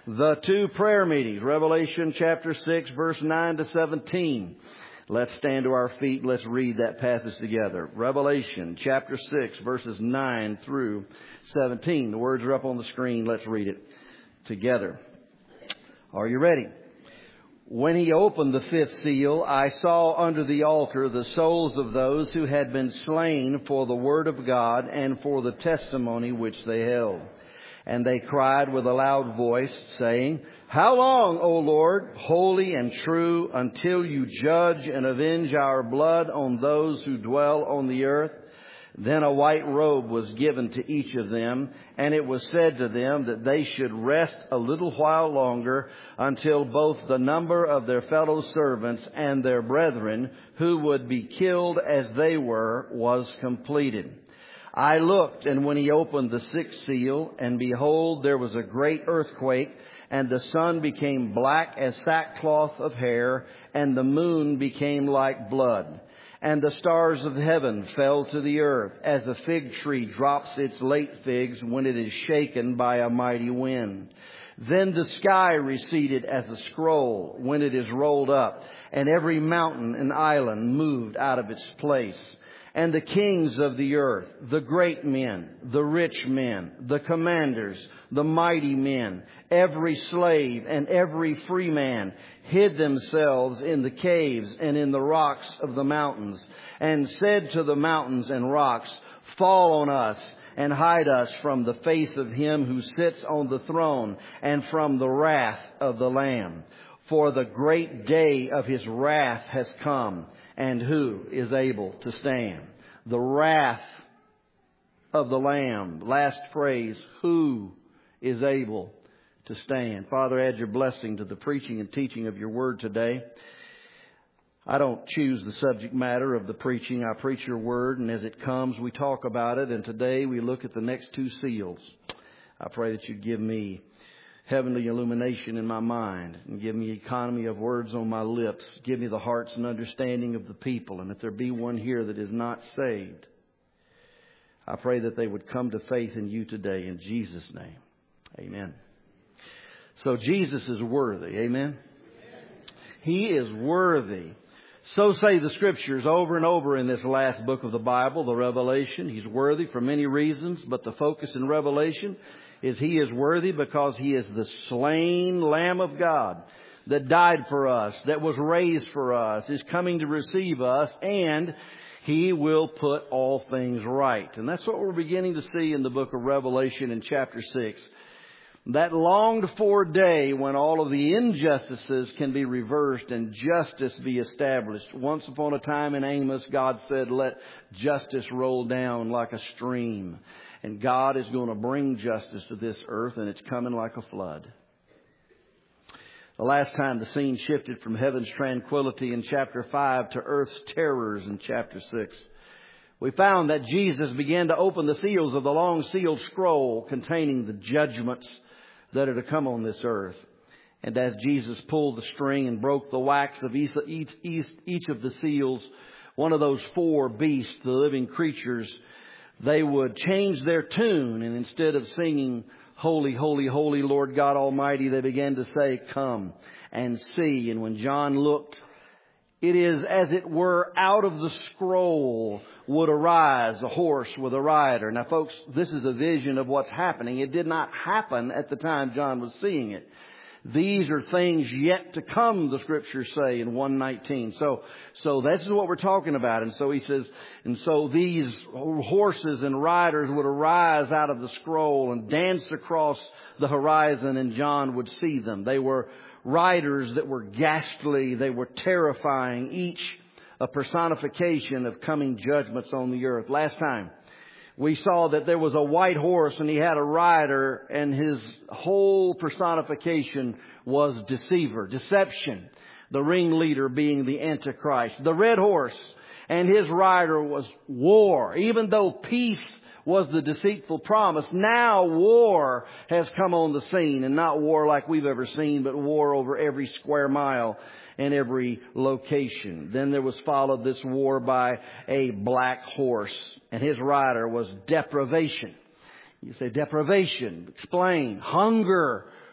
the two prayer meetings, Revelation chapter 6, verse 9 to 17. Let's stand to our feet. Let's read that passage together. Revelation chapter 6, verses 9 through 17. The words are up on the screen. Let's read it together. Are you ready? When he opened the fifth seal, I saw under the altar the souls of those who had been slain for the word of God and for the testimony which they held. And they cried with a loud voice, saying, How long, O Lord, holy and true, until you judge and avenge our blood on those who dwell on the earth? Then a white robe was given to each of them, and it was said to them that they should rest a little while longer until both the number of their fellow servants and their brethren who would be killed as they were was completed. I looked, and when he opened the sixth seal, and behold, there was a great earthquake, and the sun became black as sackcloth of hair, and the moon became like blood. And the stars of heaven fell to the earth, as a fig tree drops its late figs when it is shaken by a mighty wind. Then the sky receded as a scroll when it is rolled up, and every mountain and island moved out of its place. And the kings of the earth, the great men, the rich men, the commanders, the mighty men, every slave and every free man hid themselves in the caves and in the rocks of the mountains, and said to the mountains and rocks, Fall on us and hide us from the face of him who sits on the throne and from the wrath of the Lamb. For the great day of his wrath has come, and who is able to stand? The wrath of the Lamb. Last phrase, who is able to stand? Father, add your blessing to the preaching and teaching of your word today. I don't choose the subject matter of the preaching. I preach your word, and as it comes, we talk about it. And today we look at the next two seals. I pray that you give me heavenly illumination in my mind, and give me economy of words on my lips. Give me the hearts and understanding of the people. And if there be one here that is not saved, I pray that they would come to faith in you today, in Jesus' name. Amen. So Jesus is worthy. Amen. He is worthy. So say the Scriptures over and over in this last book of the Bible, the Revelation. He's worthy for many reasons, but the focus in Revelation is He is worthy because He is the slain Lamb of God that died for us, that was raised for us, is coming to receive us, and He will put all things right. And that's what we're beginning to see in the book of Revelation in chapter 6. That longed for day when all of the injustices can be reversed and justice be established. Once upon a time in Amos, God said, let justice roll down like a stream. And God is going to bring justice to this earth, and it's coming like a flood. The last time the scene shifted from heaven's tranquility in chapter 5 to earth's terrors in chapter 6. We found that Jesus began to open the seals of the long sealed scroll containing the judgments that are to come on this earth. And as Jesus pulled the string and broke the wax of each of the seals, one of those four beasts, the living creatures, they would change their tune, and instead of singing, Holy, holy, holy Lord God Almighty, they began to say, Come and see. And when John looked, it is as it were out of the scroll would arise a horse with a rider. Now, folks, this is a vision of what's happening. It did not happen at the time John was seeing it. These are things yet to come, the Scriptures say in 1:19. So this is what we're talking about. And so he says, and so these horses and riders would arise out of the scroll and dance across the horizon, and John would see them. They were riders that were ghastly. They were terrifying, each a personification of coming judgments on the earth. Last time we saw that there was a white horse and he had a rider, and his whole personification was deceiver, deception. The ringleader being the Antichrist. The red horse and his rider was war. Even though peace was the deceitful promise, now war has come on the scene, and not war like we've ever seen, but war over every square mile and every location. Then there was followed this war by a black horse, and his rider was deprivation. You say deprivation. Explain. Hunger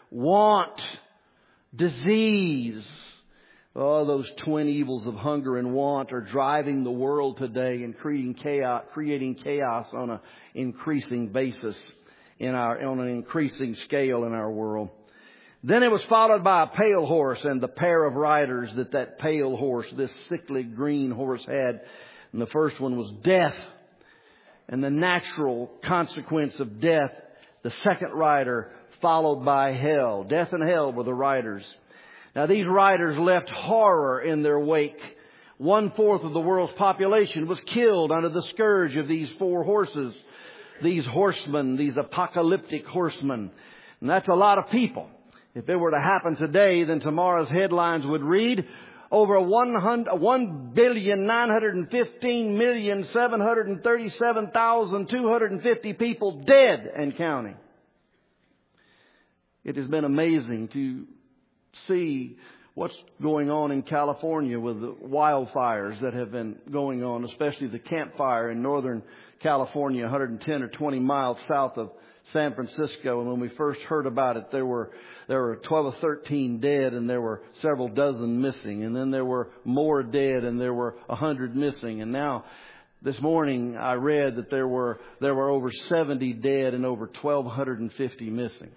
want, disease. Oh, those twin evils of hunger and want are driving the world today and creating chaos on an increasing basis on an increasing scale in our world. Then it was followed by a pale horse and the pair of riders that pale horse, this sickly green horse had. And the first one was death and the natural consequence of death. The second rider followed by hell. Death and hell were the riders. Now these riders left horror in their wake. 1/4 of the world's population was killed under the scourge of these 4 horses. These horsemen, these apocalyptic horsemen. And that's a lot of people. If it were to happen today, then tomorrow's headlines would read, over 1,915,737,250 people dead and counting. It has been amazing to see what's going on in California with the wildfires that have been going on, especially the Camp Fire in Northern California, 110 or 20 miles south of San Francisco. And when we first heard about it, there were 12 or 13 dead and there were several dozen missing. And then there were more dead and there were 100 missing. And now this morning I read that there were over 70 dead and over 1,250 missing.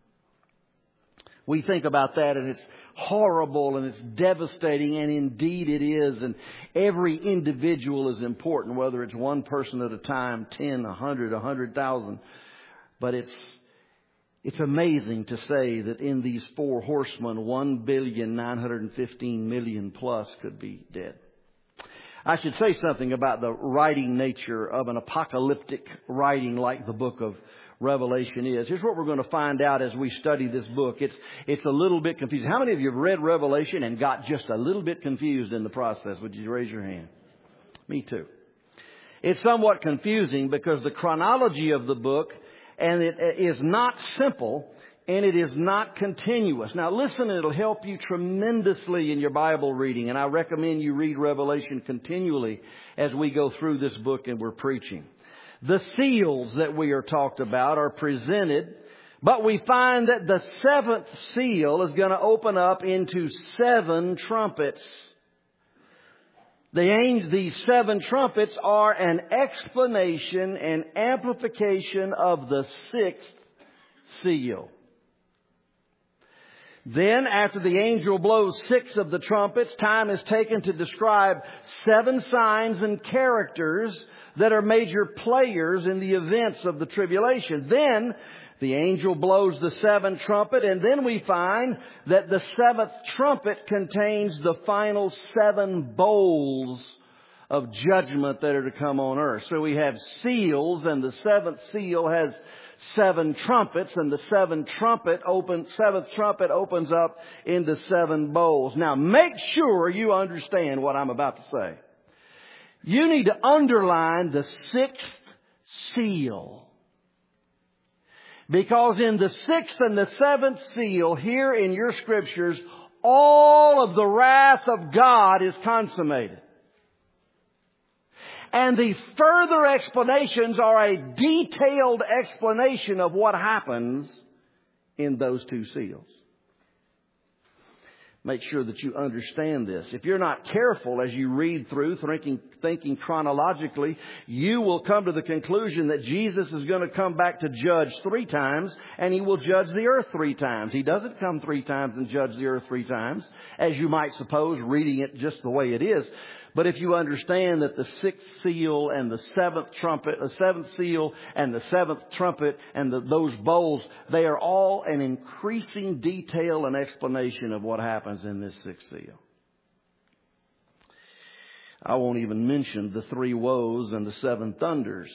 We think about that and it's horrible and it's devastating, and indeed it is. And every individual is important, whether it's one person at a time, 10, 100, 100,000. But it's amazing to say that in these 4 horsemen, 1,915,000,000 plus could be dead. I should say something about the writing nature of an apocalyptic writing like the book of Revelation is. Here's what we're going to find out as we study this book. It's a little bit confusing. How many of you have read Revelation and got just a little bit confused in the process? Would you raise your hand? Me too. It's somewhat confusing because the chronology of the book, and it is not simple and it is not continuous. Now listen, it'll help you tremendously in your Bible reading, and I recommend you read Revelation continually as we go through this book and we're preaching. The seals that we are talked about are presented, but we find that the 7th seal is going to open up into 7 trumpets. These 7 trumpets are an explanation and amplification of the 6th seal. Then, after the angel blows 6 of the trumpets, time is taken to describe 7 signs and characters that are major players in the events of the tribulation. Then the angel blows the 7th trumpet, and then we find that the 7th trumpet contains the final 7 bowls of judgment that are to come on earth. So we have seals, and the 7th seal has 7 trumpets, and the 7th trumpet opens up into 7 bowls. Now make sure you understand what I'm about to say. You need to underline the 6th seal. Because in the 6th and the 7th seal, here in your scriptures, all of the wrath of God is consummated. And the further explanations are a detailed explanation of what happens in those 2 seals. Make sure that you understand this. If you're not careful as you read through, thinking chronologically, you will come to the conclusion that Jesus is going to come back to judge 3 times, and He will judge the earth 3 times. He doesn't come 3 times and judge the earth 3 times, as you might suppose, reading it just the way it is. But if you understand that the 6th seal and the 7th trumpet, the 7th seal and the 7th trumpet and those bowls, they are all an increasing detail and explanation of what happens in this 6th seal. I won't even mention the 3 woes and the 7 thunders.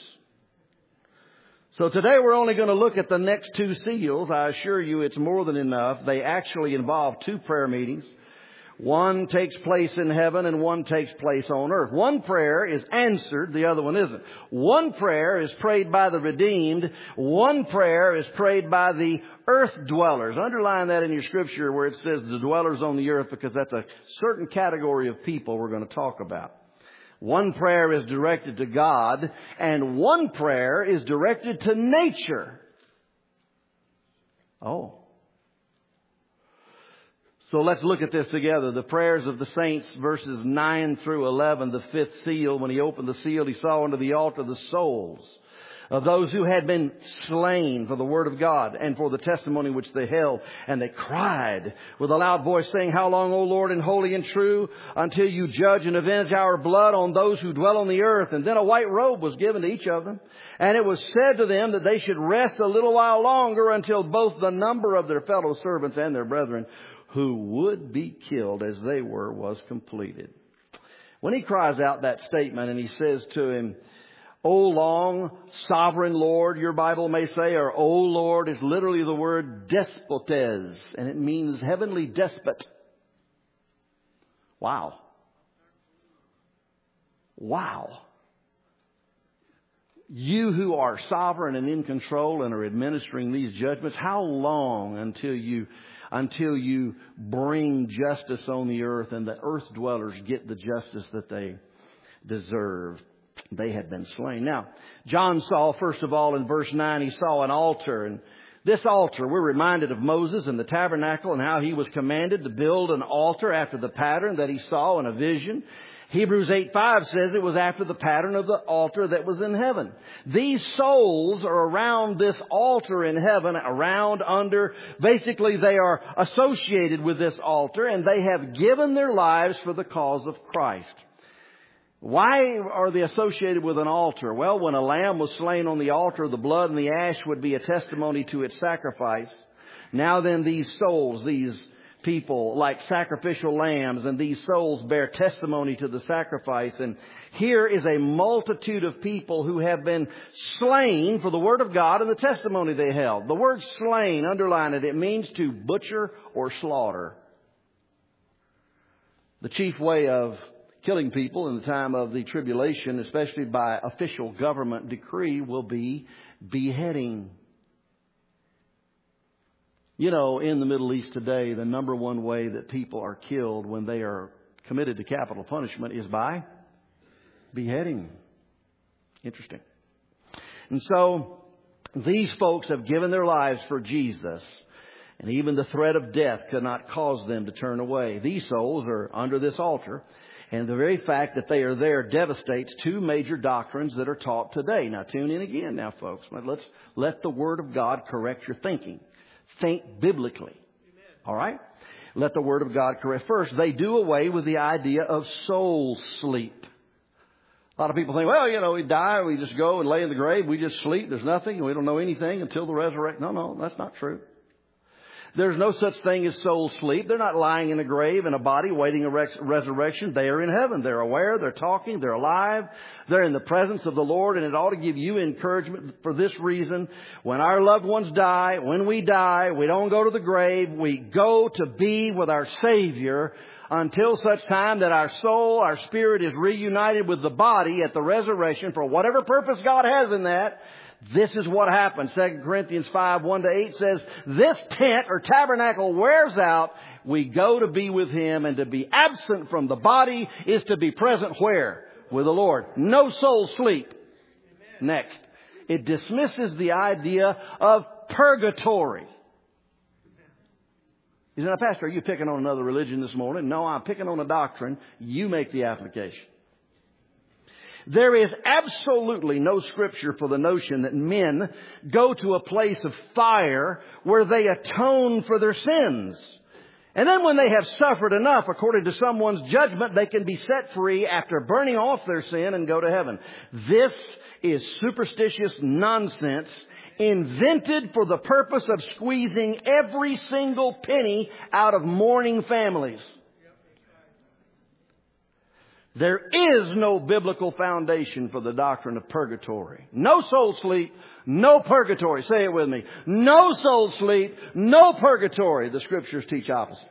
So today we're only going to look at the next 2 seals. I assure you it's more than enough. They actually involve 2 prayer meetings. One takes place in heaven and one takes place on earth. One prayer is answered, the other one isn't. One prayer is prayed by the redeemed. One prayer is prayed by the earth dwellers. Underline that in your scripture where it says the dwellers on the earth, because that's a certain category of people we're going to talk about. One prayer is directed to God, and one prayer is directed to nature. Oh. So let's look at this together. The prayers of the saints, verses 9 through 11, the fifth seal. When he opened the seal, he saw under the altar the souls of those who had been slain for the word of God and for the testimony which they held. And they cried with a loud voice, saying, How long, O Lord, and holy and true, until you judge and avenge our blood on those who dwell on the earth? And then a white robe was given to each of them. And it was said to them that they should rest a little while longer until both the number of their fellow servants and their brethren who would be killed as they were was completed. When he cries out that statement and he says to him, O long, sovereign Lord, your Bible may say, or O Lord is literally the word despotes, and it means heavenly despot. Wow. Wow. You who are sovereign and in control and are administering these judgments, how long until you bring justice on the earth and the earth dwellers get the justice that they deserve? They had been slain. Now, John saw, first of all, in verse 9, he saw an altar. And this altar, we're reminded of Moses and the tabernacle and how he was commanded to build an altar after the pattern that he saw in a vision. Hebrews 8:5 says it was after the pattern of the altar that was in heaven. These souls are around this altar in heaven, around, under. Basically, they are associated with this altar, and they have given their lives for the cause of Christ. Why are they associated with an altar? Well, when a lamb was slain on the altar, the blood and the ash would be a testimony to its sacrifice. Now then, these souls, these people, like sacrificial lambs, and these souls bear testimony to the sacrifice. And here is a multitude of people who have been slain for the word of God and the testimony they held. The word slain, underline it, it means to butcher or slaughter. The chief way of killing people in the time of the tribulation, especially by official government decree, will be beheading. You know, in the Middle East today, the number one way that people are killed when they are committed to capital punishment is by beheading. Interesting. And so these folks have given their lives for Jesus, and even the threat of death could not cause them to turn away. These souls are under this altar, and the very fact that they are there devastates two major doctrines that are taught today. Now, tune in again now, folks. Let's let the Word of God correct your thinking. Think biblically. All right? Let the Word of God correct. First, they do away with the idea of soul sleep. A lot of people think, well, you know, we die, we just go and lay in the grave, we just sleep, there's nothing, we don't know anything until the resurrection. No, that's not true. There's no such thing as soul sleep. They're not lying in a grave in a body waiting a resurrection. They are in heaven. They're aware. They're talking. They're alive. They're in the presence of the Lord. And it ought to give you encouragement for this reason. When our loved ones die, when we die, we don't go to the grave. We go to be with our Savior until such time that our soul, our spirit is reunited with the body at the resurrection for whatever purpose God has in that. This is what happens. 2 Corinthians 5:1-8 says, this tent or tabernacle wears out. We go to be with Him, and to be absent from the body is to be present where? With the Lord. No soul sleep. Amen. Next, it dismisses the idea of purgatory. You say, now, Pastor, are you picking on another religion this morning? No, I'm picking on a doctrine. You make the application. There is absolutely no scripture for the notion that men go to a place of fire where they atone for their sins. And then when they have suffered enough, according to someone's judgment, they can be set free after burning off their sin and go to heaven. This is superstitious nonsense invented for the purpose of squeezing every single penny out of mourning families. There is no biblical foundation for the doctrine of purgatory. No soul sleep, no purgatory. Say it with me. No soul sleep, no purgatory. The Scriptures teach opposite.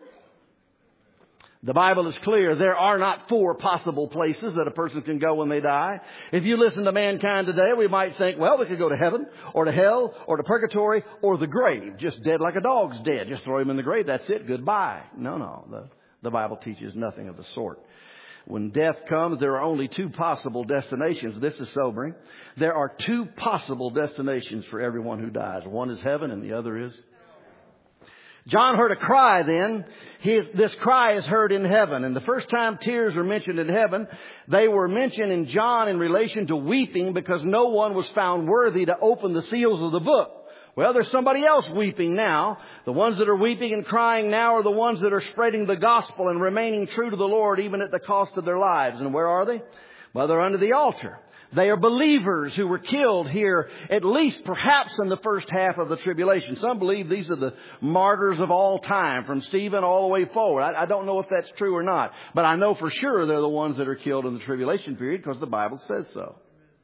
The Bible is clear. There are not 4 possible places that a person can go when they die. If you listen to mankind today, we might think, well, we could go to heaven or to hell or to purgatory or the grave. Just dead like a dog's dead. Just throw him in the grave. That's it. Goodbye. No. The Bible teaches nothing of the sort. When death comes, there are only 2 possible destinations. This is sobering. There are 2 possible destinations for everyone who dies. One is heaven and the other is. John heard a cry then. This cry is heard in heaven. And the first time tears are mentioned in heaven, they were mentioned in John in relation to weeping because no one was found worthy to open the seals of the book. Well, there's somebody else weeping now. The ones that are weeping and crying now are the ones that are spreading the gospel and remaining true to the Lord even at the cost of their lives. And where are they? Well, they're under the altar. They are believers who were killed here, at least perhaps in the first half of the tribulation. Some believe these are the martyrs of all time, from Stephen all the way forward. I don't know if that's true or not, but I know for sure they're the ones that are killed in the tribulation period because the Bible says so.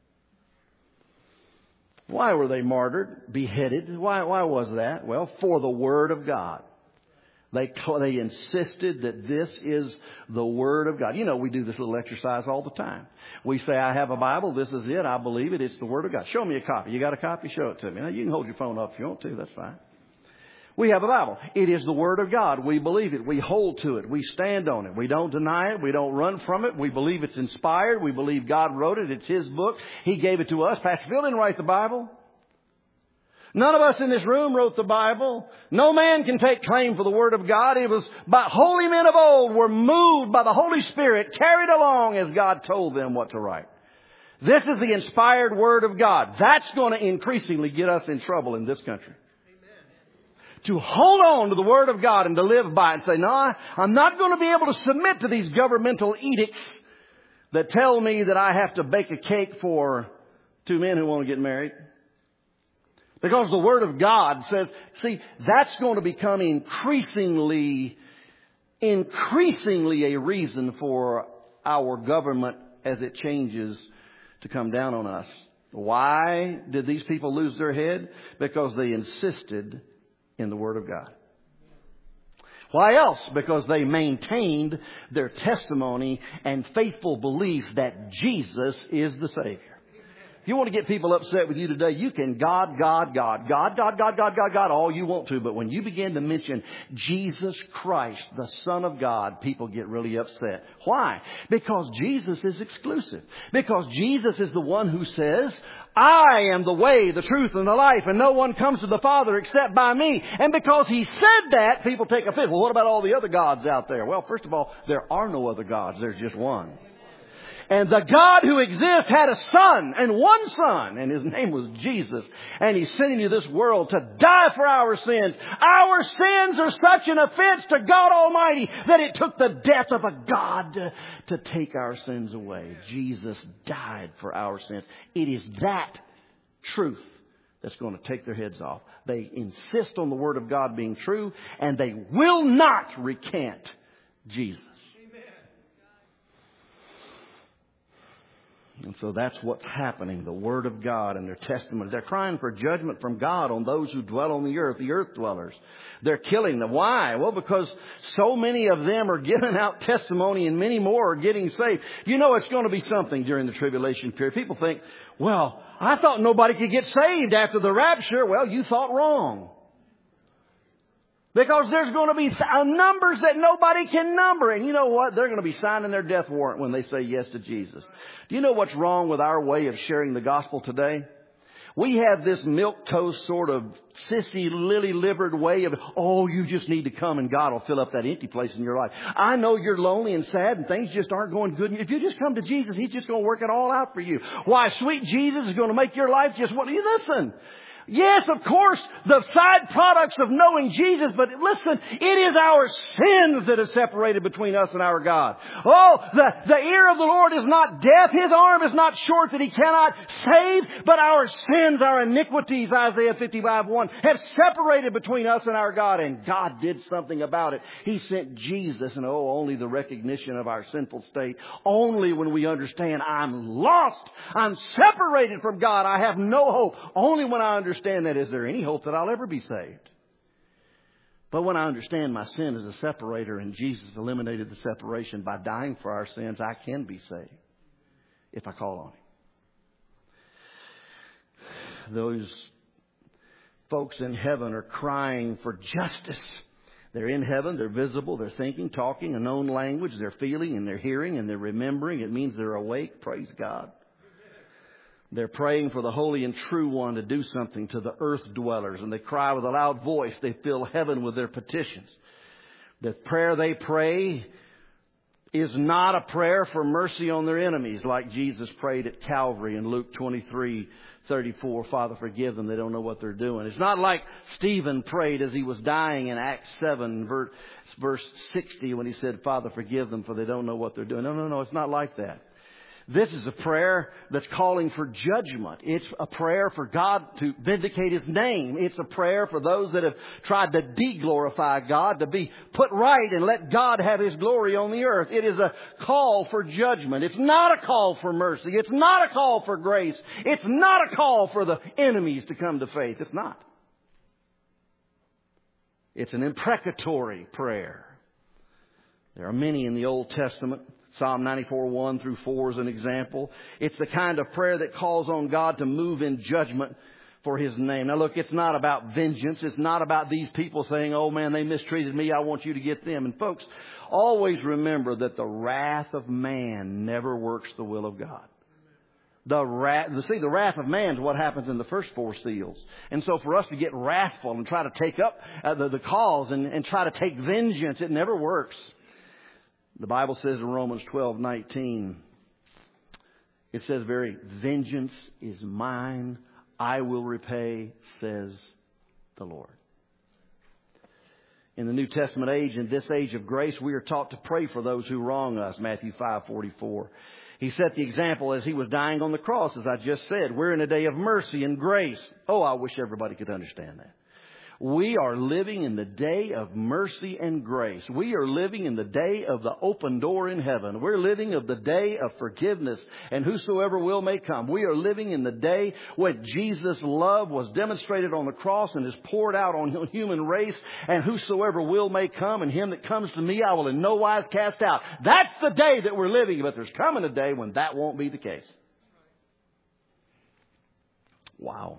Why were they martyred, beheaded? Why was that? Well, for the Word of God. They insisted that this is the Word of God. You know, we do this little exercise all the time. We say, I have a Bible. This is it. I believe it. It's the Word of God. Show me a copy. You got a copy? Show it to me. Now, you can hold your phone up if you want to. That's fine. We have a Bible. It is the Word of God. We believe it. We hold to it. We stand on it. We don't deny it. We don't run from it. We believe it's inspired. We believe God wrote it. It's His book. He gave it to us. Pastor Phil didn't write the Bible. None of us in this room wrote the Bible. No man can take claim for the Word of God. It was by holy men of old were moved by the Holy Spirit, carried along as God told them what to write. This is the inspired Word of God. That's going to increasingly get us in trouble in this country. Amen. To hold on to the Word of God and to live by it and say, no, I'm not going to be able to submit to these governmental edicts that tell me that I have to bake a cake for two men who want to get married. Because the Word of God says, see, that's going to become increasingly a reason for our government as it changes to come down on us. Why did these people lose their head? Because they insisted in the Word of God. Why else? Because they maintained their testimony and faithful belief that Jesus is the Savior. If you want to get people upset with you today, you can God all you want to. But when you begin to mention Jesus Christ, the Son of God, people get really upset. Why? Because Jesus is exclusive. Because Jesus is the one who says, I am the way, the truth, and the life, and no one comes to the Father except by me. And because He said that, people take offense. Well, what about all the other gods out there? Well, first of all, there are no other gods. There's just one. And the God who exists had a son, and one son, and His name was Jesus. And He sent into this world to die for our sins. Our sins are such an offense to God Almighty that it took the death of a God to take our sins away. Jesus died for our sins. It is that truth that's going to take their heads off. They insist on the Word of God being true, and they will not recant Jesus. And so that's what's happening. The Word of God and their testimony. They're crying for judgment from God on those who dwell on the earth dwellers. They're killing them. Why? Well, because so many of them are giving out testimony and many more are getting saved. You know it's going to be something during the tribulation period. People think, well, I thought nobody could get saved after the rapture. Well, you thought wrong. Because there's going to be numbers that nobody can number. And you know what? They're going to be signing their death warrant when they say yes to Jesus. Do you know what's wrong with our way of sharing the gospel today? We have this milquetoast sort of sissy, lily-livered way of, oh, you just need to come and God will fill up that empty place in your life. I know you're lonely and sad and things just aren't going good. If you just come to Jesus, He's just going to work it all out for you. Why, sweet Jesus is going to make your life just what you listen. Yes, of course, the side products of knowing Jesus, but listen, it is our sins that have separated between us and our God. Oh, the ear of the Lord is not deaf, His arm is not short that He cannot save, but our sins, our iniquities, Isaiah 55:1, have separated between us and our God, and God did something about it. He sent Jesus, and only the recognition of our sinful state, only when we understand I'm lost, I'm separated from God, I have no hope, only when I understand that, is there any hope that I'll ever be saved? But when I understand my sin is a separator and Jesus eliminated the separation by dying for our sins, I can be saved if I call on Him. Those folks in heaven are crying for justice. They're in heaven, they're visible, they're thinking, talking, a known language, they're feeling and they're hearing and they're remembering. It means they're awake. Praise God. They're praying for the Holy and True One to do something to the earth dwellers. And they cry with a loud voice. They fill heaven with their petitions. The prayer they pray is not a prayer for mercy on their enemies like Jesus prayed at Calvary in Luke 23:34. Father, forgive them. They don't know what they're doing. It's not like Stephen prayed as he was dying in Acts 7, verse 60, when he said, Father, forgive them, for they don't know what they're doing. No. It's not like that. This is a prayer that's calling for judgment. It's a prayer for God to vindicate His name. It's a prayer for those that have tried to de-glorify God, to be put right and let God have His glory on the earth. It is a call for judgment. It's not a call for mercy. It's not a call for grace. It's not a call for the enemies to come to faith. It's not. It's an imprecatory prayer. There are many in the Old Testament. Psalm 94:1 through 4 is an example. It's the kind of prayer that calls on God to move in judgment for His name. Now look, it's not about vengeance. It's not about these people saying, oh man, they mistreated me, I want you to get them. And folks, always remember that the wrath of man never works the will of God. The wrath of man is what happens in the first 4 seals. And so for us to get wrathful and try to take up the cause and try to take vengeance, it never works. The Bible says in Romans 12:19, it says vengeance is mine, I will repay, says the Lord. In the New Testament age, in this age of grace, we are taught to pray for those who wrong us, Matthew 5:44. He set the example as He was dying on the cross, as I just said. We're in a day of mercy and grace. Oh, I wish everybody could understand that. We are living in the day of mercy and grace. We are living in the day of the open door in heaven. We're living of the day of forgiveness, and whosoever will may come. We are living in the day when Jesus' love was demonstrated on the cross and is poured out on the human race, and whosoever will may come, and him that comes to me I will in no wise cast out. That's the day that we're living, but there's coming a day when that won't be the case. Wow.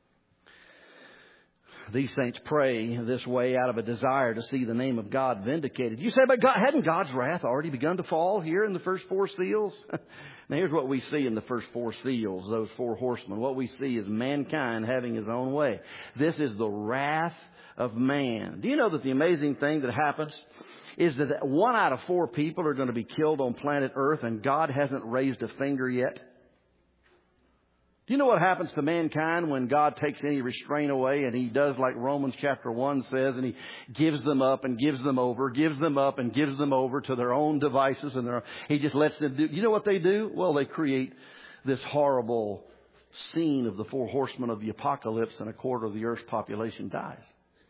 These saints pray this way out of a desire to see the name of God vindicated. You say, but hadn't God's wrath already begun to fall here in the first 4 seals? Now here's what we see in the first 4 seals, those 4 horsemen. What we see is mankind having his own way. This is the wrath of man. Do you know that the amazing thing that happens is that 1 out of 4 people are going to be killed on planet Earth, and God hasn't raised a finger yet? Do you know what happens to mankind when God takes any restraint away, and He does like Romans chapter 1 says, and He gives them up and gives them over, gives them up and gives them over to their own devices, and He just lets them do. You know what they do? Well, they create this horrible scene of the 4 horsemen of the apocalypse, and 1/4 of the earth's population dies.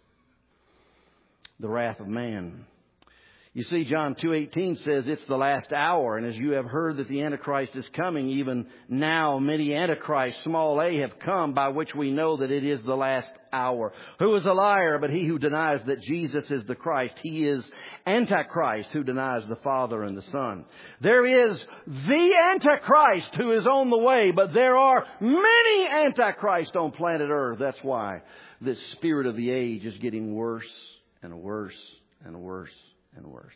The wrath of man. You see, John 2:18 says it's the last hour. And as you have heard that the Antichrist is coming, even now many Antichrists, small a, have come, by which we know that it is the last hour. Who is a liar but he who denies that Jesus is the Christ? He is Antichrist, who denies the Father and the Son. There is the Antichrist who is on the way, but there are many Antichrists on planet Earth. That's why this spirit of the age is getting worse and worse and worse and worse.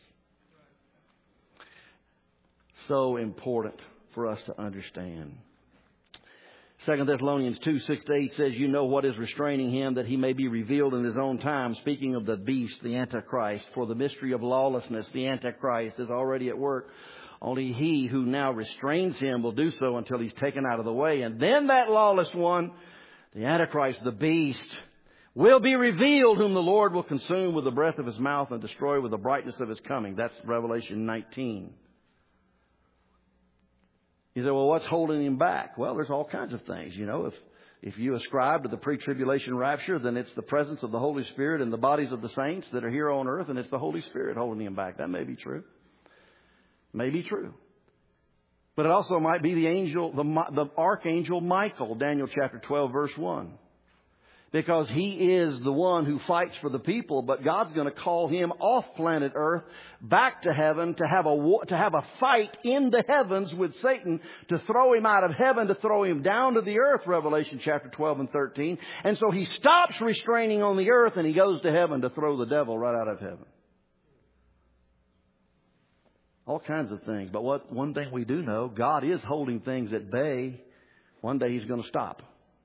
So important for us to understand. 2 Thessalonians 2:6-8 says, you know what is restraining him, that he may be revealed in his own time. Speaking of the beast, the Antichrist, for the mystery of lawlessness, the Antichrist is already at work. Only he who now restrains him will do so until he's taken out of the way. And then that lawless one, the Antichrist, the beast, will be revealed, whom the Lord will consume with the breath of His mouth and destroy with the brightness of His coming. That's Revelation 19. You say, well, what's holding him back? Well, there's all kinds of things. You know, if you ascribe to the pre-tribulation rapture, then it's the presence of the Holy Spirit in the bodies of the saints that are here on earth, and it's the Holy Spirit holding him back. That may be true. May be true. But it also might be the angel, the archangel Michael, Daniel chapter 12, verse 1. Because he is the one who fights for the people, but God's going to call him off planet Earth back to heaven to have a fight in the heavens with Satan, to throw him out of heaven, to throw him down to the earth, Revelation chapter 12 and 13. And so he stops restraining on the earth and he goes to heaven to throw the devil right out of heaven. All kinds of things. But one thing we do know, God is holding things at bay One day He's going to stop.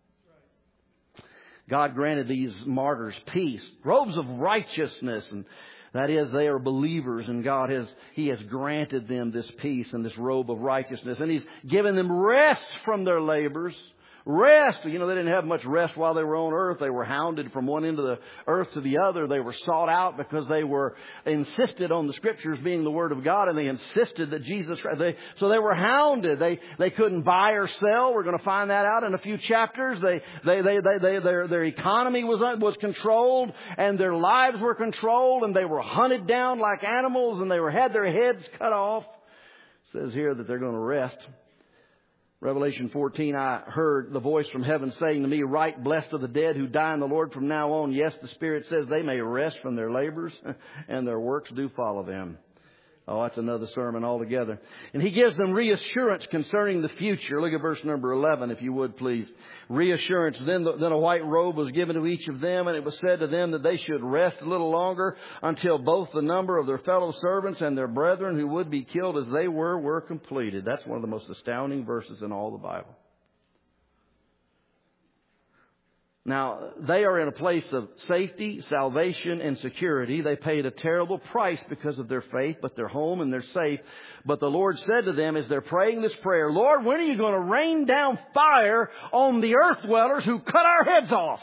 God granted these martyrs peace, robes of righteousness, and that is, they are believers, and He has granted them this peace and this robe of righteousness, and He's given them rest from their labors. Rest. You know, they didn't have much rest while they were on earth. They were hounded from one end of the earth to the other. They were sought out because they insisted on the Scriptures being the Word of God, and they insisted that Jesus Christ. So they were hounded. They couldn't buy or sell. We're going to find that out in a few chapters. Their economy was controlled, and their lives were controlled, and they were hunted down like animals, and they had their heads cut off. It says here that they're going to rest. Revelation 14, I heard the voice from heaven saying to me, "Write, blessed are the dead who die in the Lord from now on. Yes, the Spirit says they may rest from their labors, and their works do follow them." Oh, that's another sermon altogether. And He gives them reassurance concerning the future. Look at verse number 11, if you would, please. Reassurance. Then a white robe was given to each of them, and it was said to them that they should rest a little longer until both the number of their fellow servants and their brethren who would be killed as they were completed. That's one of the most astounding verses in all the Bible. Now, they are in a place of safety, salvation, and security. They paid a terrible price because of their faith, but they're home and they're safe. But the Lord said to them as they're praying this prayer, "Lord, when are you going to rain down fire on the earth dwellers who cut our heads off?"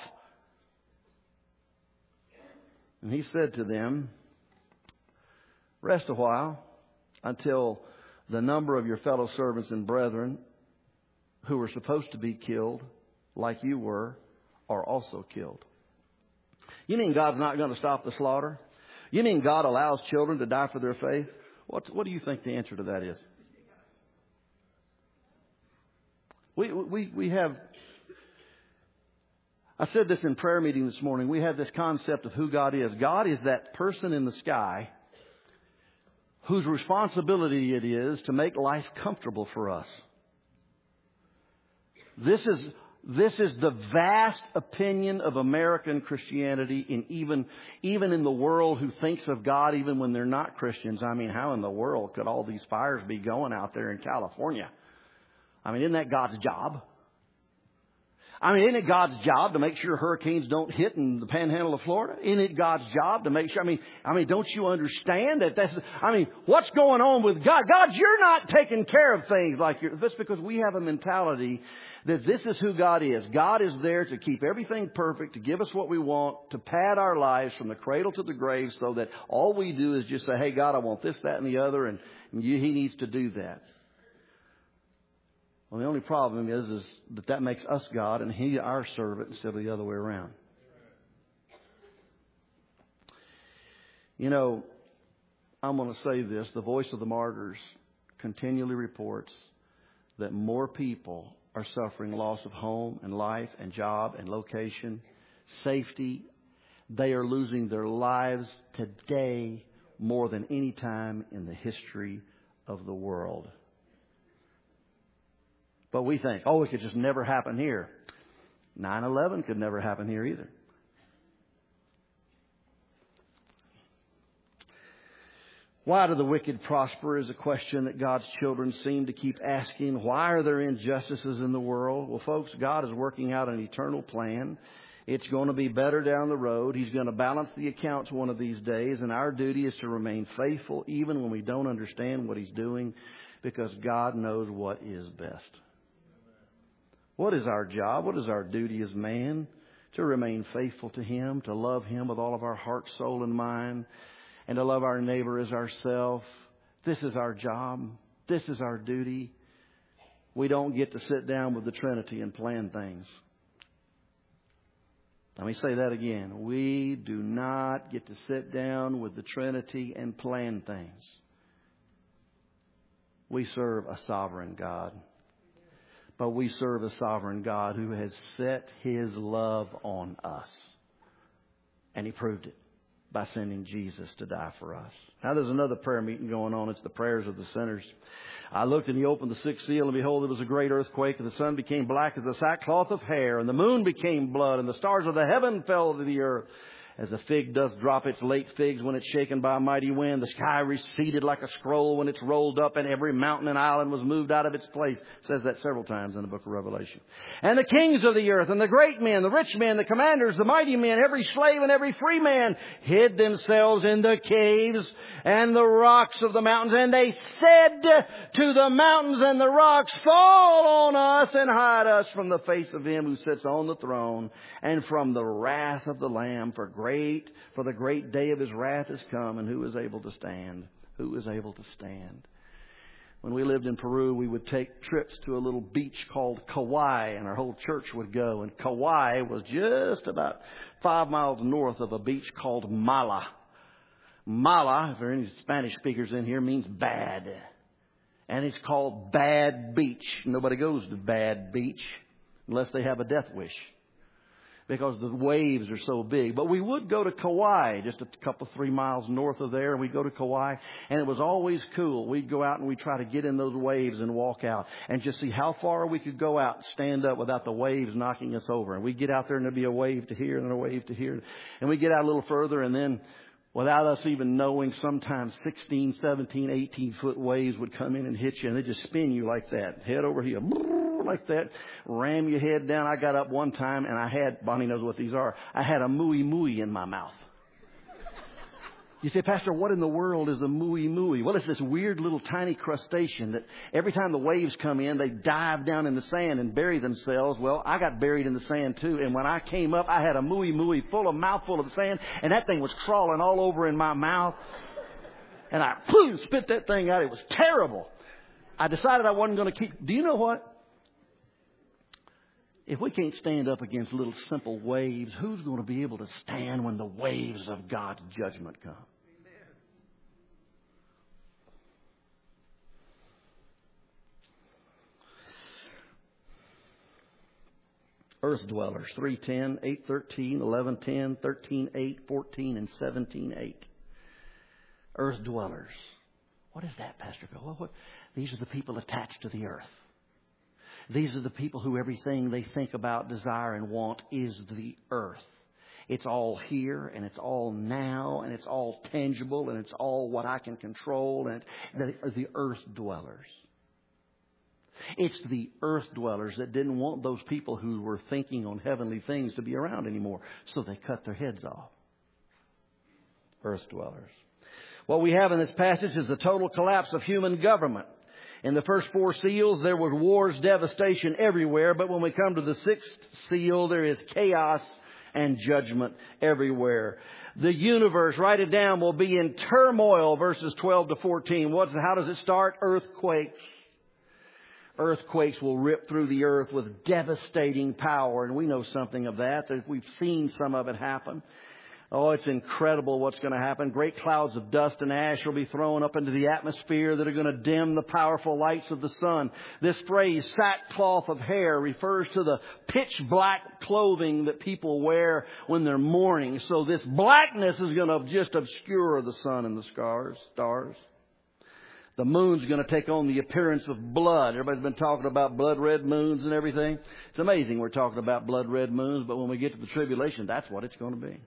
And He said to them, "Rest a while until the number of your fellow servants and brethren who were supposed to be killed like you were are also killed." You mean God's not going to stop the slaughter? You mean God allows children to die for their faith? What do you think the answer to that is? We have, I said this in prayer meeting this morning, we have this concept of who God is. God is that person in the sky whose responsibility it is to make life comfortable for us. This is the vast opinion of American Christianity, in even in the world who thinks of God even when they're not Christians. I mean, how in the world could all these fires be going out there in California? I mean, isn't that God's job? I mean, isn't it God's job to make sure hurricanes don't hit in the panhandle of Florida? Isn't it God's job to make sure? I mean, don't you understand that what's going on with God? God, you're not taking care of things like that's because we have a mentality that this is who God is. God is there to keep everything perfect, to give us what we want, to pad our lives from the cradle to the grave so that all we do is just say, "Hey, God, I want this, that, and the other," and He needs to do that. Well, the only problem is that makes us God and He our servant instead of the other way around. You know, I'm going to say this. The Voice of the Martyrs continually reports that more people are suffering loss of home and life and job and location, safety. They are losing their lives today more than any time in the history of the world. But we think, oh, it could just never happen here. 9/11 could never happen here either. Why do the wicked prosper is a question that God's children seem to keep asking. Why are there injustices in the world? Well, folks, God is working out an eternal plan. It's going to be better down the road. He's going to balance the accounts one of these days. And our duty is to remain faithful even when we don't understand what He's doing, because God knows what is best. What is our job? What is our duty as man? To remain faithful to Him, to love Him with all of our heart, soul, and mind, and to love our neighbor as ourselves. This is our job. This is our duty. We don't get to sit down with the Trinity and plan things. Let me say that again. We do not get to sit down with the Trinity and plan things. We serve a sovereign God. But we serve a sovereign God who has set His love on us. And He proved it by sending Jesus to die for us. Now there's another prayer meeting going on. It's the prayers of the sinners. I looked and He opened the sixth seal, and behold, there was a great earthquake, and the sun became black as the sackcloth of hair, and the moon became blood, and the stars of the heaven fell to the earth, As a fig doth drop its late figs when it's shaken by a mighty wind, the sky receded like a scroll when it's rolled up, and every mountain and island was moved out of its place. It says that several times in the book of Revelation. And the kings of the earth, and the great men, the rich men, the commanders, the mighty men, every slave and every free man, hid themselves in the caves and the rocks of the mountains. And they said to the mountains and the rocks, fall on us and hide us from the face of him who sits on the throne and from the wrath of the Lamb. For the great day of his wrath is come, and who is able to stand? Who is able to stand? When we lived in Peru, we would take trips to a little beach called Kauai, and our whole church would go. And Kauai was just about 5 miles north of a beach called Mala. Mala, if there are any Spanish speakers in here, means bad. And it's called Bad Beach. Nobody goes to Bad Beach unless they have a death wish, because the waves are so big. But we would go to Kauai, just a couple, 3 miles north of there. And we'd go to Kauai, and it was always cool. We'd go out and we'd try to get in those waves and walk out and just see how far we could go out and stand up without the waves knocking us over. And we'd get out there, and there'd be a wave to here and a wave to here. And we'd get out a little further, and then without us even knowing, sometimes 16, 17, 18-foot waves would come in and hit you, and they'd just spin you like that, head over heel, like that, ram your head down. I got up one time, and Bonnie knows what these are, I had a mooey in my mouth. You say, Pastor, what in the world is a mooey? Well, it's this weird little tiny crustacean that every time the waves come in, they dive down in the sand and bury themselves. Well, I got buried in the sand too. And when I came up, I had a mooey mouthful of sand. And that thing was crawling all over in my mouth. And I spit that thing out. It was terrible. I decided I wasn't going to keep. Do you know what? If we can't stand up against little simple waves, who's going to be able to stand when the waves of God's judgment come? Amen. Earth dwellers, 3:10, 8:13, 11:10, 13:8, 14, and 17:8. Earth dwellers. What is that, Pastor Phil? Well, these are the people attached to the earth. These are the people who everything they think about, desire, and want is the earth. It's all here, and it's all now, and it's all tangible, and it's all what I can control, and the earth dwellers. It's the earth dwellers that didn't want those people who were thinking on heavenly things to be around anymore, so they cut their heads off. Earth dwellers. What we have in this passage is the total collapse of human government. In the first 4 seals, there was wars, devastation everywhere. But when we come to the 6th seal, there is chaos and judgment everywhere. The universe, write it down, will be in turmoil, verses 12 to 14. How does it start? Earthquakes. Earthquakes will rip through the earth with devastating power. And we know something of that. We've seen some of it happen. Oh, it's incredible what's going to happen. Great clouds of dust and ash will be thrown up into the atmosphere that are going to dim the powerful lights of the sun. This phrase, sackcloth of hair, refers to the pitch black clothing that people wear when they're mourning. So this blackness is going to just obscure the sun and the stars. The moon's going to take on the appearance of blood. Everybody's been talking about blood red moons and everything. It's amazing we're talking about blood red moons, but when we get to the tribulation, that's what it's going to be.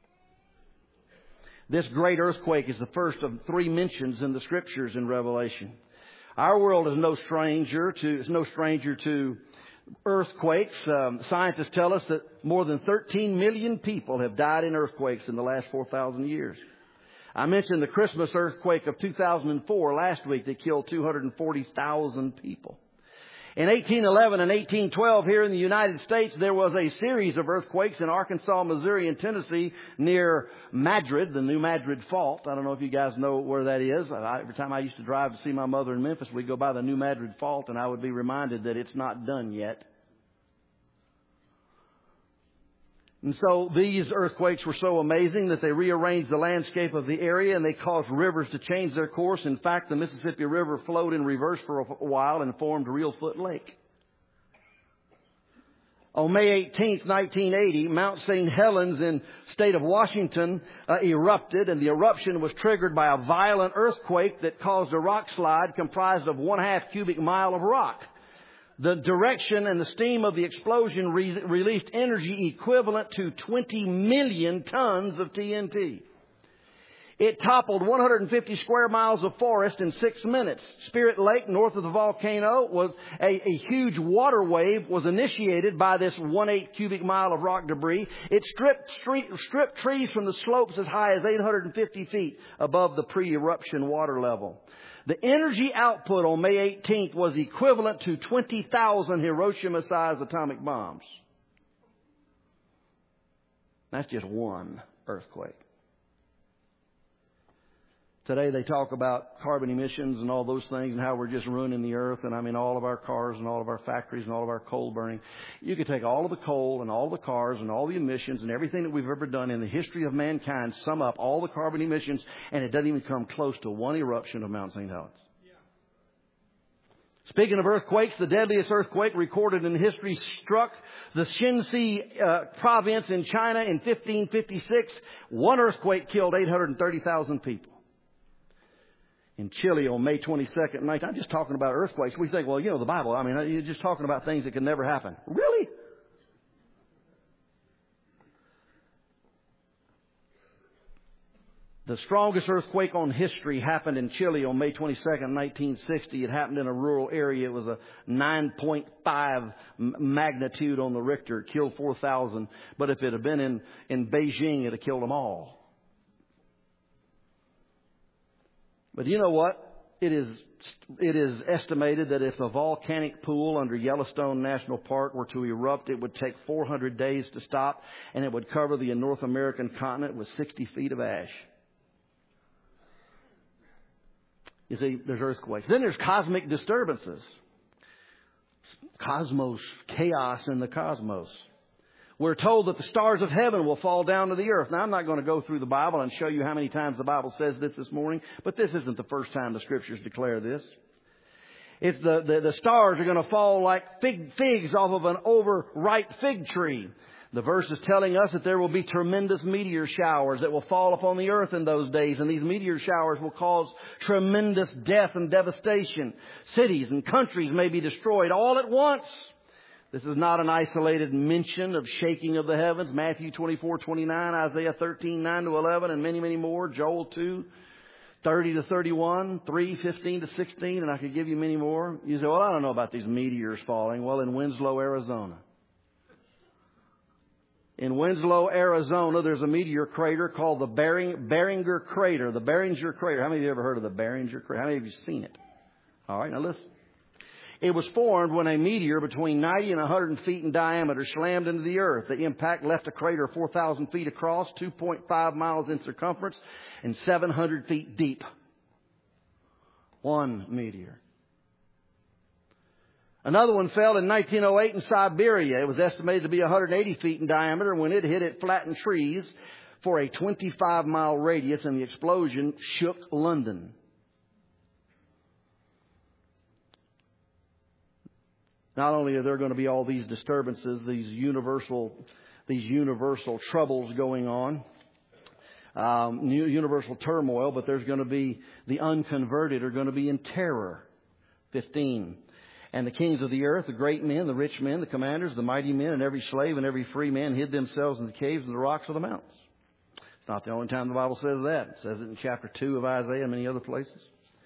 This great earthquake is the first of 3 mentions in the Scriptures in Revelation. Our world is no stranger to earthquakes. Scientists tell us that more than 13 million people have died in earthquakes in the last 4,000 years. I mentioned the Christmas earthquake of 2004 last week that killed 240,000 people. In 1811 and 1812 here in the United States, there was a series of earthquakes in Arkansas, Missouri, and Tennessee near Madrid, the New Madrid Fault. I don't know if you guys know where that is. Every time I used to drive to see my mother in Memphis, we'd go by the New Madrid Fault, and I would be reminded that it's not done yet. And so these earthquakes were so amazing that they rearranged the landscape of the area and they caused rivers to change their course. In fact, the Mississippi River flowed in reverse for a while and formed Reelfoot Lake. On May 18th, 1980, Mount St. Helens in the state of Washington erupted, and the eruption was triggered by a violent earthquake that caused a rock slide comprised of 1/2 cubic mile of rock. The direction and the steam of the explosion released energy equivalent to 20 million tons of TNT. It toppled 150 square miles of forest in 6 minutes. Spirit Lake, north of the volcano, was a huge water wave was initiated by this 1/8 cubic mile of rock debris. It stripped trees from the slopes as high as 850 feet above the pre-eruption water level. The energy output on May 18th was equivalent to 20,000 Hiroshima-sized atomic bombs. That's just one earthquake. Today they talk about carbon emissions and all those things and how we're just ruining the earth. And I mean all of our cars and all of our factories and all of our coal burning. You could take all of the coal and all of the cars and all the emissions and everything that we've ever done in the history of mankind, sum up all the carbon emissions, and it doesn't even come close to one eruption of Mount St. Helens. Speaking of earthquakes, the deadliest earthquake recorded in history struck the Shenxi province in China in 1556. One earthquake killed 830,000 people. In Chile on May 22nd, I'm just talking about earthquakes. We think, well, you know, the Bible, I mean, you're just talking about things that can never happen. Really? The strongest earthquake on history happened in Chile on May 22nd, 1960. It happened in a rural area. It was a 9.5 magnitude on the Richter. It killed 4,000. But if it had been in Beijing, it would have killed them all. But you know what? It is estimated that if a volcanic pool under Yellowstone National Park were to erupt, it would take 400 days to stop, and it would cover the North American continent with 60 feet of ash. You see, there's earthquakes. Then there's cosmic disturbances. Cosmos, chaos in the cosmos. We're told that the stars of heaven will fall down to the earth. Now, I'm not going to go through the Bible and show you how many times the Bible says this morning, but this isn't the first time the Scriptures declare this. If the stars are going to fall like figs off of an overripe fig tree. The verse is telling us that there will be tremendous meteor showers that will fall upon the earth in those days. And these meteor showers will cause tremendous death and devastation. Cities and countries may be destroyed all at once. This is not an isolated mention of shaking of the heavens. Matthew 24:29, Isaiah 13:9-11, and many, many more. Joel 2:30-31, 3:15-16, and I could give you many more. You say, well, I don't know about these meteors falling. Well, in Winslow, Arizona. In Winslow, Arizona, there's a meteor crater called the Barringer Crater. The Barringer Crater. How many of you ever heard of the Barringer Crater? How many of you seen it? All right, now listen. It was formed when a meteor between 90 and 100 feet in diameter slammed into the earth. The impact left a crater 4,000 feet across, 2.5 miles in circumference, and 700 feet deep. One meteor. Another one fell in 1908 in Siberia. It was estimated to be 180 feet in diameter. When it hit, it flattened trees for a 25-mile radius, and the explosion shook London. Not only are there going to be all these disturbances, these universal troubles going on, universal turmoil, but there's going to be the unconverted are going to be in terror. 15. And the kings of the earth, the great men, the rich men, the commanders, the mighty men, and every slave and every free man hid themselves in the caves and the rocks of the mountains. It's not the only time the Bible says that. It says it in chapter 2 of Isaiah and many other places.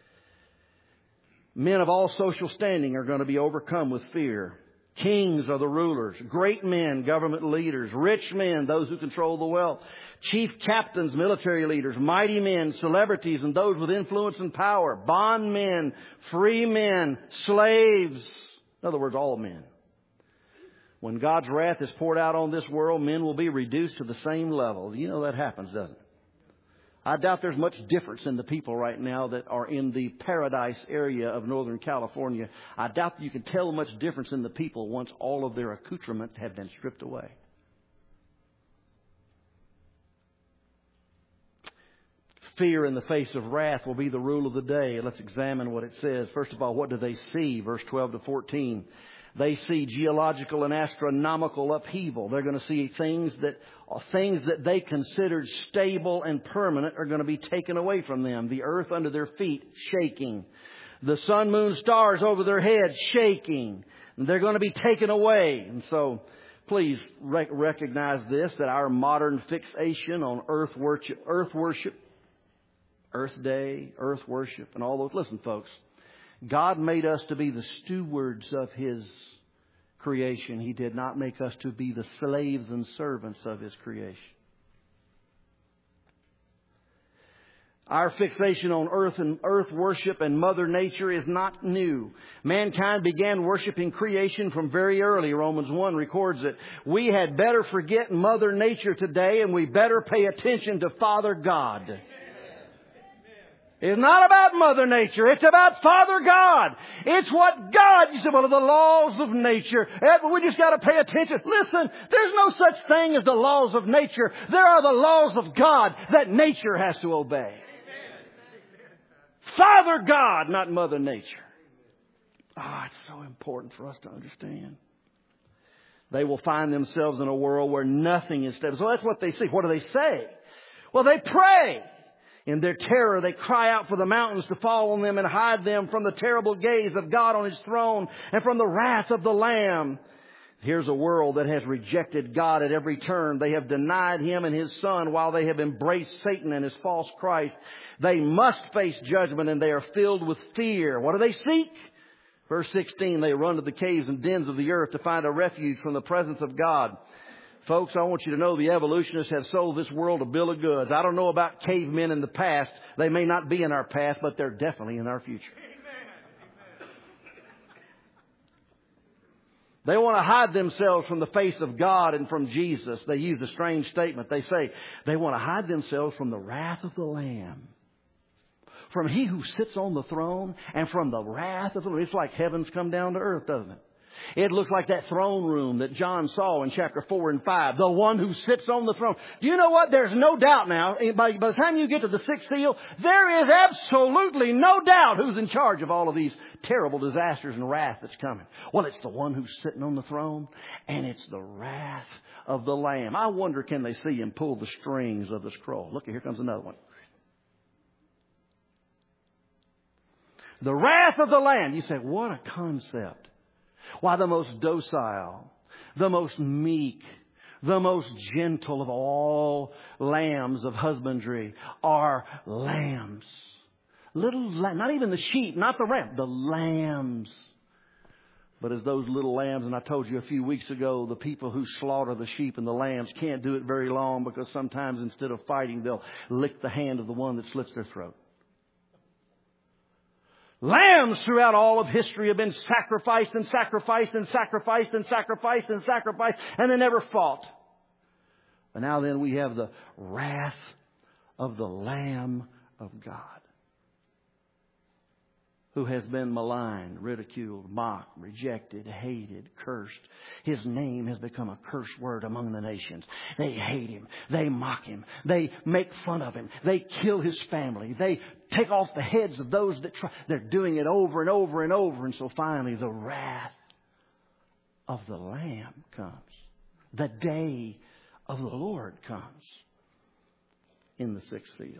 Men of all social standing are going to be overcome with fear. Kings are the rulers. Great men, government leaders. Rich men, those who control the wealth. Chief captains, military leaders. Mighty men, celebrities, and those with influence and power. Bondmen, free men, slaves. In other words, all men. When God's wrath is poured out on this world, men will be reduced to the same level. You know that happens, doesn't it? I doubt there's much difference in the people right now that are in the Paradise area of Northern California. I doubt that you can tell much difference in the people once all of their accoutrement have been stripped away. Fear in the face of wrath will be the rule of the day. Let's examine what it says. First of all, what do they see? Verse 12-14. They see geological and astronomical upheaval. They're going to see things that they considered stable and permanent are going to be taken away from them. The earth under their feet shaking. The sun, moon, stars over their heads shaking. And they're going to be taken away. And so please recognize this, that our modern fixation on earth worship, Earth Day, earth worship, and all those. Listen, folks, God made us to be the stewards of His creation. He did not make us to be the slaves and servants of His creation. Our fixation on earth worship and Mother Nature is not new. Mankind began worshiping creation from very early. Romans 1 records it. We had better forget Mother Nature today, and we better pay attention to Father God. It's not about Mother Nature. It's about Father God. It's what God, you say, well, the laws of nature. We just got to pay attention. Listen, there's no such thing as the laws of nature. There are the laws of God that nature has to obey. Father God, not Mother Nature. It's so important for us to understand. They will find themselves in a world where nothing is stable. So that's what they see. What do they say? Well, they pray. In their terror, they cry out for the mountains to fall on them and hide them from the terrible gaze of God on His throne and from the wrath of the Lamb. Here's a world that has rejected God at every turn. They have denied Him and His Son while they have embraced Satan and his false Christ. They must face judgment, and they are filled with fear. What do they seek? Verse 16, they run to the caves and dens of the earth to find a refuge from the presence of God. Folks, I want you to know the evolutionists have sold this world a bill of goods. I don't know about cavemen in the past. They may not be in our past, but they're definitely in our future. They want to hide themselves from the face of God and from Jesus. They use a strange statement. They say they want to hide themselves from the wrath of the Lamb. From He who sits on the throne and from the wrath of the Lamb. It's like heaven's come down to earth, doesn't it? It looks like that throne room that John saw in chapter 4 and 5. The one who sits on the throne. Do you know what? There's no doubt now. By the time you get to the sixth seal, there is absolutely no doubt who's in charge of all of these terrible disasters and wrath that's coming. Well, it's the one who's sitting on the throne, and it's the wrath of the Lamb. I wonder, can they see Him pull the strings of the scroll? Look, here comes another one. The wrath of the Lamb. You say, what a concept. Why, the most docile, the most meek, the most gentle of all lambs of husbandry are lambs. Little lambs, not even the sheep, not the ram, the lambs. But as those little lambs, and I told you a few weeks ago, the people who slaughter the sheep and the lambs can't do it very long, because sometimes instead of fighting, they'll lick the hand of the one that slits their throat. Lambs throughout all of history have been sacrificed and sacrificed and sacrificed and sacrificed and sacrificed, and they never fought. But now then we have the wrath of the Lamb of God, who has been maligned, ridiculed, mocked, rejected, hated, cursed. His name has become a curse word among the nations. They hate Him. They mock Him. They make fun of Him. They kill His family. They take off the heads of those that try. They're doing it over and over and over. And so finally the wrath of the Lamb comes. The day of the Lord comes in the sixth seal.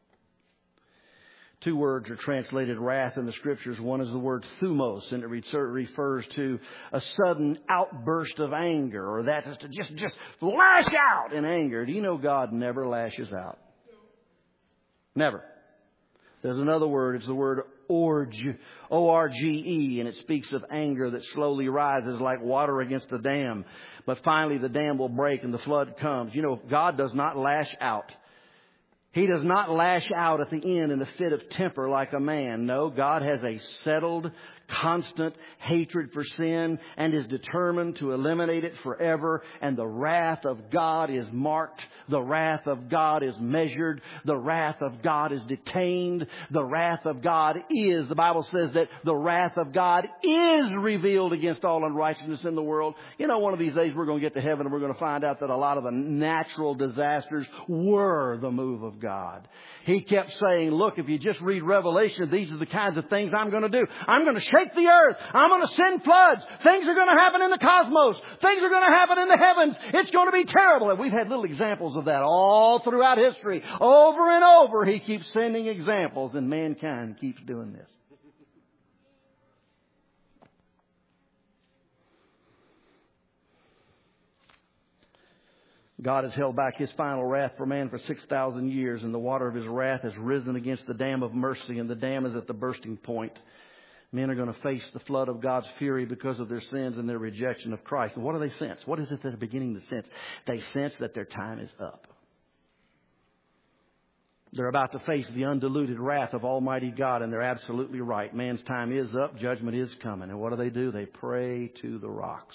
Two words are translated wrath in the Scriptures. One is the word thumos, and it refers to a sudden outburst of anger, or that is to just lash out in anger. Do you know God never lashes out? Never. There's another word. It's the word orge, O-R-G-E, and it speaks of anger that slowly rises like water against a dam. But finally the dam will break and the flood comes. You know, God does not lash out. He does not lash out at the end in a fit of temper like a man. No, God has a settled, constant hatred for sin and is determined to eliminate it forever. And the wrath of God is marked. The wrath of God is measured. The wrath of God is detained. The wrath of God is, the Bible says that the wrath of God is revealed against all unrighteousness in the world. You know, one of these days we're going to get to heaven and we're going to find out that a lot of the natural disasters were the move of God. He kept saying, look, if you just read Revelation, these are the kinds of things I'm going to do. I'm going to shake the earth. I'm going to send floods. Things are going to happen in the cosmos. Things are going to happen in the heavens. It's going to be terrible. And we've had little examples of that all throughout history. Over and over, He keeps sending examples, and mankind keeps doing this. God has held back His final wrath for man for 6,000 years, and the water of His wrath has risen against the dam of mercy, and the dam is at the bursting point. Men are going to face the flood of God's fury because of their sins and their rejection of Christ. And what do they sense? What is it that they're beginning to sense? They sense that their time is up. They're about to face the undiluted wrath of Almighty God, and they're absolutely right. Man's time is up. Judgment is coming. And what do? They pray to the rocks.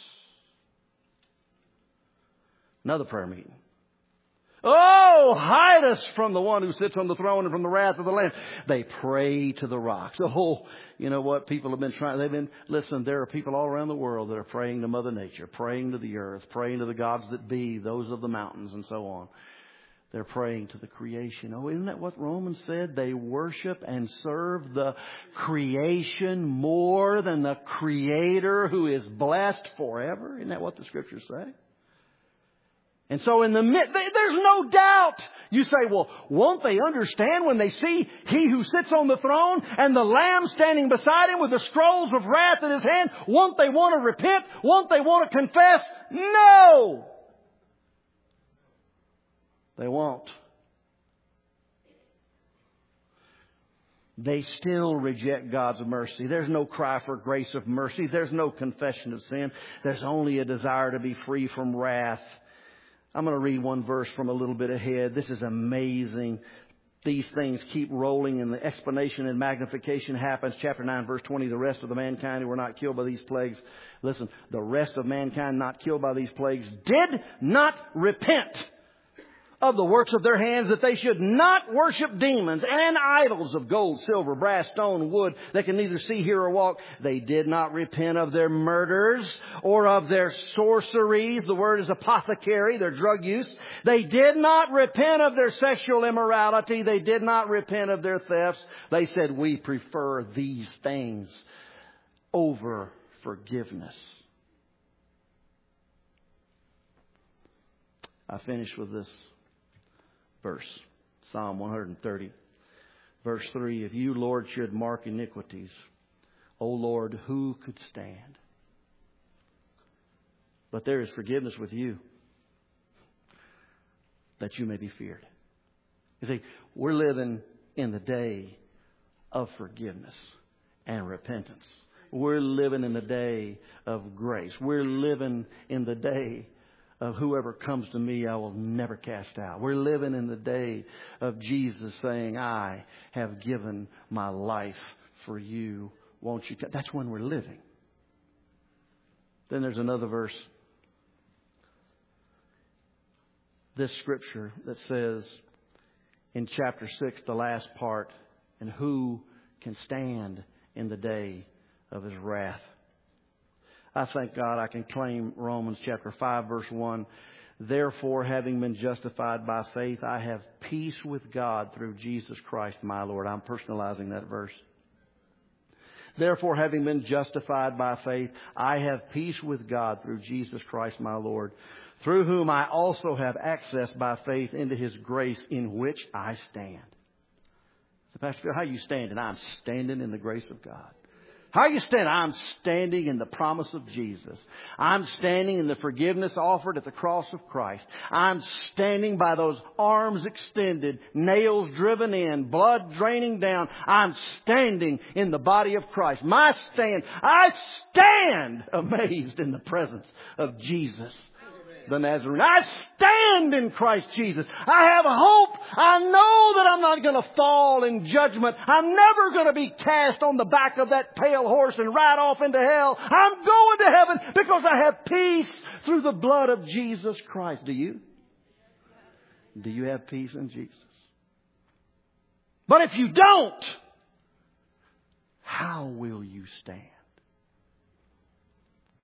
Another prayer meeting. Oh, hide us from the one who sits on the throne and from the wrath of the Lamb. They pray to the rocks. Oh, you know what? People have been trying. Listen, there are people all around the world that are praying to Mother Nature, praying to the earth, praying to the gods that be, those of the mountains and so on. They're praying to the creation. Oh, isn't that what Romans said? They worship and serve the creation more than the Creator who is blessed forever. Isn't that what the Scriptures say? And so in the midst, there's no doubt. You say, well, won't they understand when they see He who sits on the throne and the Lamb standing beside Him with the scrolls of wrath in His hand? Won't they want to repent? Won't they want to confess? No! They won't. They still reject God's mercy. There's no cry for grace of mercy. There's no confession of sin. There's only a desire to be free from wrath. I'm going to read one verse from a little bit ahead. This is amazing. These things keep rolling and the explanation and magnification happens. Chapter 9, verse 20, the rest of the mankind who were not killed by these plagues. Listen, the rest of mankind not killed by these plagues did not repent of the works of their hands, that they should not worship demons and idols of gold, silver, brass, stone, wood, that can neither see, hear, or walk. They did not repent of their murders or of their sorceries. The word is apothecary, their drug use. They did not repent of their sexual immorality. They did not repent of their thefts. They said, we prefer these things over forgiveness. I finish with this verse, Psalm 130, verse 3. If you, Lord, should mark iniquities, O Lord, who could stand? But there is forgiveness with you, that you may be feared. You see, we're living in the day of forgiveness and repentance. We're living in the day of grace. We're living in the day of whoever comes to me, I will never cast out. We're living in the day of Jesus saying, I have given my life for you. Won't you? That's when we're living. Then there's another verse, this scripture that says in chapter 6, the last part, and who can stand in the day of His wrath? I thank God I can claim Romans chapter 5 verse 1. Therefore, having been justified by faith, I have peace with God through Jesus Christ my Lord. I'm personalizing that verse. Therefore, having been justified by faith, I have peace with God through Jesus Christ my Lord, through whom I also have access by faith into His grace in which I stand. So, Pastor Phil, how are you standing? I'm standing in the grace of God. How are you standing? I'm standing in the promise of Jesus. I'm standing in the forgiveness offered at the cross of Christ. I'm standing by those arms extended, nails driven in, blood draining down. I'm standing in the body of Christ. I stand amazed in the presence of Jesus, the Nazarene. I stand in Christ Jesus. I have hope. I know that I'm not going to fall in judgment. I'm never going to be cast on the back of that pale horse and ride off into hell. I'm going to heaven because I have peace through the blood of Jesus Christ. Do you? Do you have peace in Jesus? But if you don't, how will you stand?